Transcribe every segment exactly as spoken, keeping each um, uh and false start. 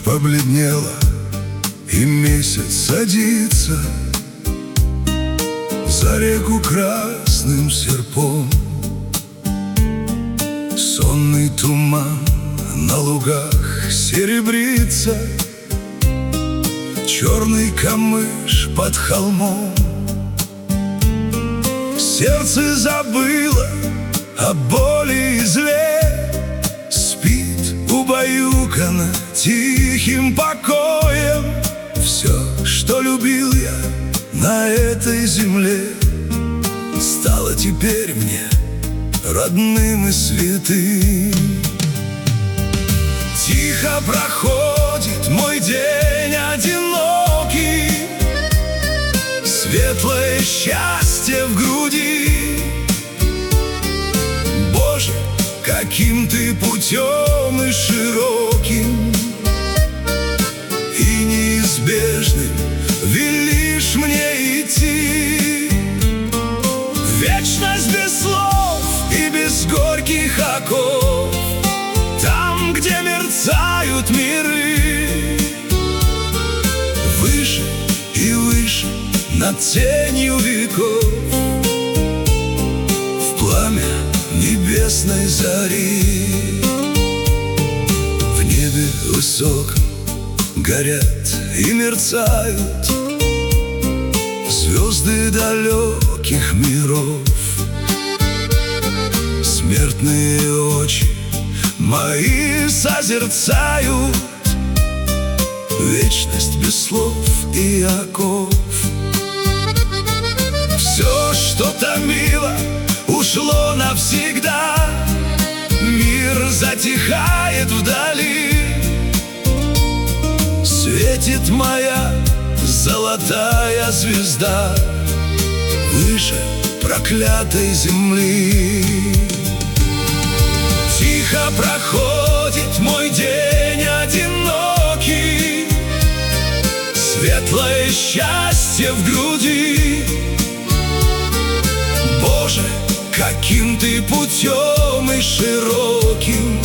побледнела, и месяц садится за реку красным серпом. Сонный туман на лугах серебрится, черный камыш под холмом. Сердце забыло о боли и зле, спит убаюкано тихим покоем. Все, что любил я на этой земле, стало теперь мне родным и святым. Тихо проходит мой день одинокий, светлое счастье в груди. Боже, каким ты путем и широким, и неизбежным велишь мне идти. Вечность без слов и без горьких оков, там, где мерцают миры. Выше и выше над тенью веков, в пламя небесной зари. В небе высоком горят и мерцают звезды далеких миров. Смертные очи мои созерцают вечность без слов и оков. Все, что томило, ушло навсегда. Мир затихает вдали. Светит моя золотая звезда выше проклятой земли. Тихо проходит мой день одинокий, светлое счастье в груди. Боже, каким ты путем и широким,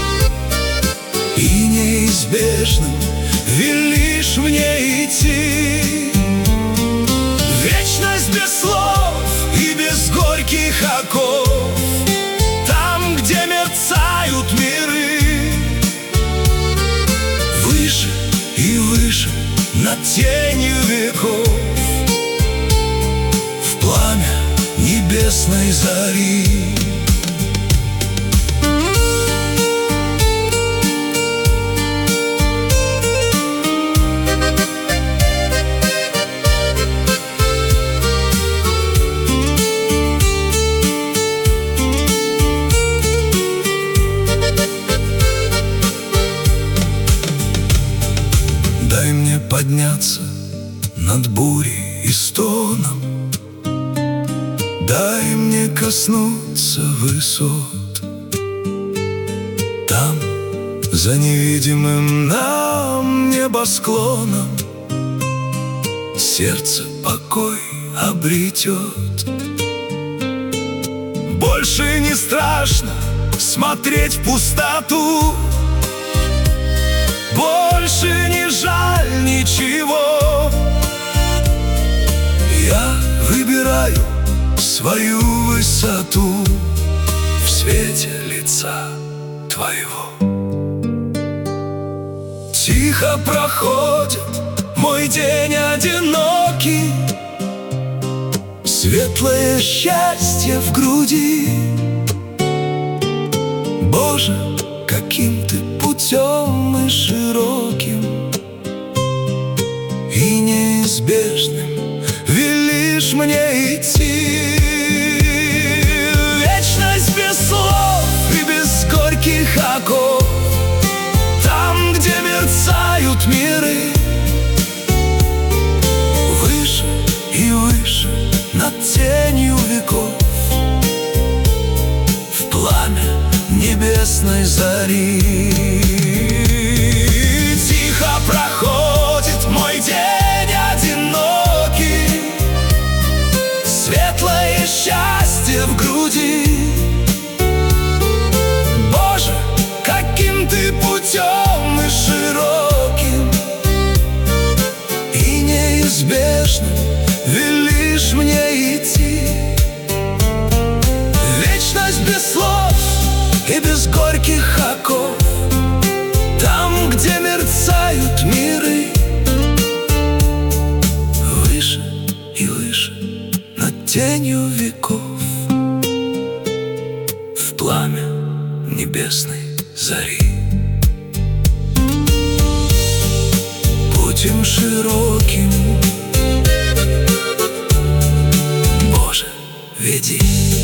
и неизбежным велишь мне идти. Вечность без слов и без горьких оков, там, где мерцают миры. Выше и выше над тенью веков, в пламя небесной зари. Дай мне подняться над бурей и стоном, дай мне коснуться высот. Там, за невидимым нам небосклоном, сердце покой обретет. Больше не страшно смотреть в пустоту, больше не жаль ничего. Я выбираю свою высоту в свете лица твоего. Тихо проходит мой день одинокий, светлое счастье в груди. Боже, каким ты путем и широким, и неизбежным велишь мне идти. Вечность без слов и без горьких оков, там, где мерцают миры. Выше и выше над тенью веков, в пламя небесной зари. Тихо проходит мой день одинокий, светлое счастье в груди. Боже, каким ты путем и широким, тенью веков, в пламя небесной зари. Путем широким, Боже, веди.